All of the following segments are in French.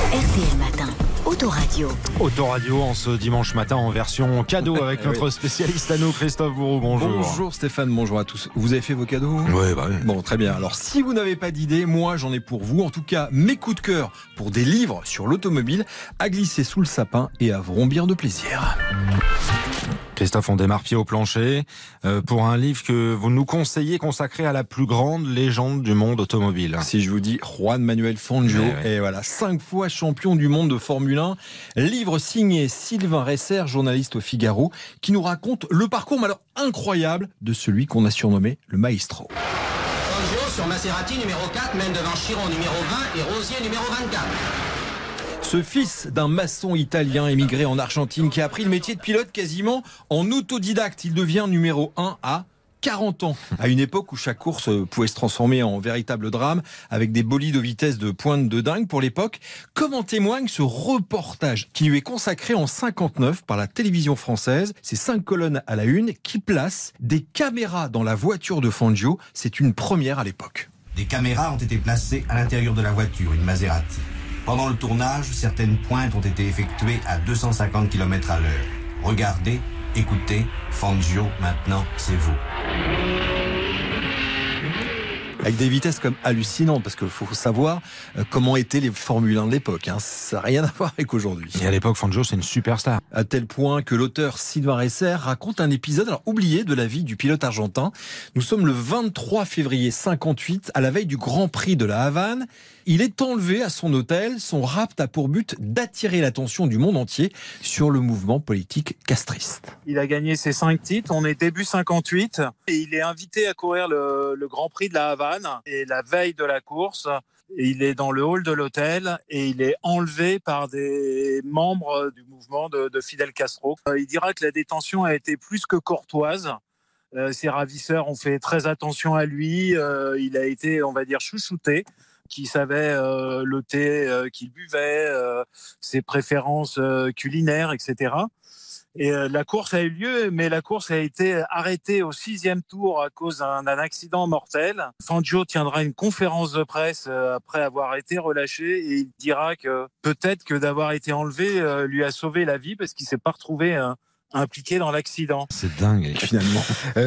RTL Matin, Autoradio. Autoradio en ce dimanche matin en version cadeau avec notre spécialiste à nous, Christophe Bourreau. Bonjour. Bonjour Stéphane, bonjour à tous. Vous avez fait vos cadeaux ? Oui. Bon, très bien. Alors, si vous n'avez pas d'idée, moi j'en ai pour vous. En tout cas, mes coups de cœur pour des livres sur l'automobile à glisser sous le sapin et à vrombir de plaisir. Christophe, on démarre pied au plancher pour un livre que vous nous conseillez consacré à la plus grande légende du monde automobile. Si je vous dis Juan Manuel Fangio, et voilà, 5 fois champion du monde de Formule 1, livre signé Sylvain Resser, journaliste au Figaro, qui nous raconte le parcours alors incroyable de celui qu'on a surnommé le Maestro. Fangio sur Maserati numéro 4 mène devant Chiron numéro 20 et Rosier numéro 24. Ce fils d'un maçon italien émigré en Argentine qui a appris le métier de pilote quasiment en autodidacte. Il devient numéro 1 à 40 ans, à une époque où chaque course pouvait se transformer en véritable drame, avec des bolides aux vitesses de pointe de dingue pour l'époque, comme en témoigne ce reportage qui lui est consacré en 59 par la télévision française. Ces 5 colonnes à la une qui placent des caméras dans la voiture de Fangio. C'est une première à l'époque. Des caméras ont été placées à l'intérieur de la voiture, une Maserati. Pendant le tournage, certaines pointes ont été effectuées à 250 km à l'heure. Regardez, écoutez, Fangio, maintenant, c'est vous. Avec des vitesses comme hallucinantes, parce qu'il faut savoir comment étaient les Formule 1 de l'époque. Ça n'a rien à voir avec aujourd'hui. Et à l'époque, Fangio, c'est une superstar. À tel point que l'auteur Sylvain Resser raconte un épisode oublié de la vie du pilote argentin. Nous sommes le 23 février 58, à la veille du Grand Prix de la Havane. Il est enlevé à son hôtel. Son rapt a pour but d'attirer l'attention du monde entier sur le mouvement politique castriste. Il a gagné ses 5 titres. On est début 58 et il est invité à courir le Grand Prix de la Havane. Et la veille de la course, il est dans le hall de l'hôtel et il est enlevé par des membres du mouvement de Fidel Castro. Il dira que la détention a été plus que courtoise. Ses ravisseurs ont fait très attention à lui. Il a été, on va dire, chouchouté, qui savait le thé qu'il buvait, ses préférences culinaires, etc. Et la course a eu lieu, mais la course a été arrêtée au 6e tour à cause d'un accident mortel. Fangio tiendra une conférence de presse après avoir été relâché et il dira que peut-être que d'avoir été enlevé lui a sauvé la vie parce qu'il ne s'est pas retrouvé impliqué dans l'accident. C'est dingue, finalement.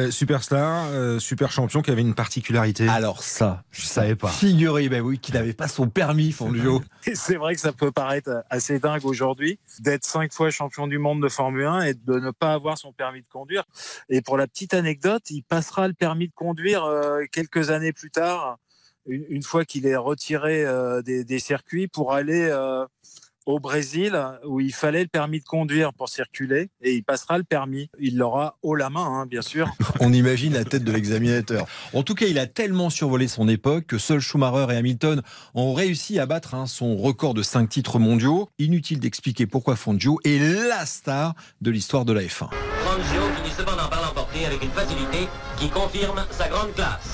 Superstar, super champion qui avait une particularité. Alors ça, je savais pas. Figurez, qu'il n'avait pas son permis, Fangio. Et c'est vrai que ça peut paraître assez dingue aujourd'hui d'être 5 fois champion du monde de Formule 1 et de ne pas avoir son permis de conduire. Et pour la petite anecdote, il passera le permis de conduire quelques années plus tard, une fois qu'il est retiré des circuits pour aller au Brésil, où il fallait le permis de conduire pour circuler, et il passera le permis. Il l'aura haut la main, bien sûr. On imagine la tête de l'examinateur. En tout cas, il a tellement survolé son époque que seuls Schumacher et Hamilton ont réussi à battre son record de 5 titres mondiaux. Inutile d'expliquer pourquoi Fangio est la star de l'histoire de la F1. Fangio finit cependant par l'emporter avec une facilité qui confirme sa grande classe.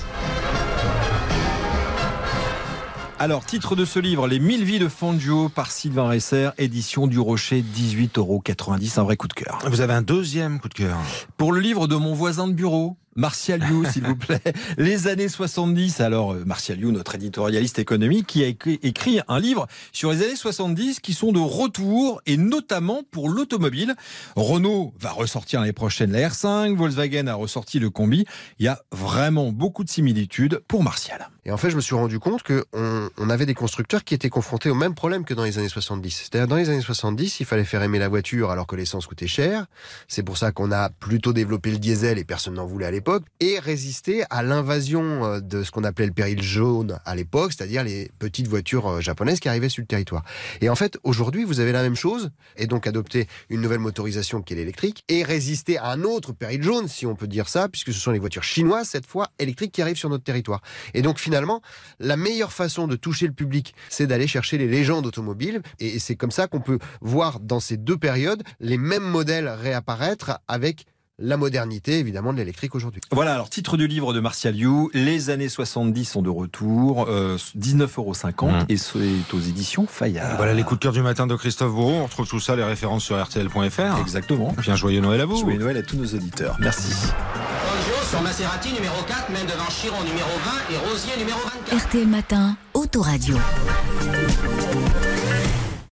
Alors, titre de ce livre, Les 1000 vies de Fangio par Sylvain Resser, édition du Rocher, 18,90 €, un vrai coup de cœur. Vous avez un deuxième coup de cœur. Pour le livre de mon voisin de bureau, Martial You, s'il vous plaît. Les années 70. Alors, Martial You, notre éditorialiste économique, qui a écrit un livre sur les années 70 qui sont de retour, et notamment pour l'automobile. Renault va ressortir l'année prochaine la R5, Volkswagen a ressorti le Combi. Il y a vraiment beaucoup de similitudes pour Martial. Et en fait, je me suis rendu compte qu'on avait des constructeurs qui étaient confrontés au même problème que dans les années 70. C'est-à-dire, dans les années 70, il fallait faire aimer la voiture alors que l'essence coûtait cher. C'est pour ça qu'on a plutôt développé le diesel et personne n'en voulait à l'époque. Et résister à l'invasion de ce qu'on appelait le péril jaune à l'époque, c'est-à-dire les petites voitures japonaises qui arrivaient sur le territoire. Et en fait, aujourd'hui, vous avez la même chose, et donc adopter une nouvelle motorisation qui est l'électrique, et résister à un autre péril jaune, si on peut dire ça, puisque ce sont les voitures chinoises, cette fois électriques, qui arrivent sur notre territoire. Et donc finalement, la meilleure façon de toucher le public, c'est d'aller chercher les légendes automobiles, et c'est comme ça qu'on peut voir dans ces deux périodes les mêmes modèles réapparaître avec la modernité, évidemment, de l'électrique aujourd'hui. Voilà, alors titre du livre de Martial You, les années 70 sont de retour, 19,50 € et c'est aux éditions Fayard. Voilà les coups de cœur du matin de Christophe Bourreau. On retrouve tout ça, les références sur rtl.fr. Exactement. Et puis un joyeux Noël à vous. Joyeux Noël à tous nos auditeurs. Merci. Fangio sur Maserati numéro 4 mène devant Chiron numéro 20 et Rosier numéro 24. RTL Matin, Autoradio.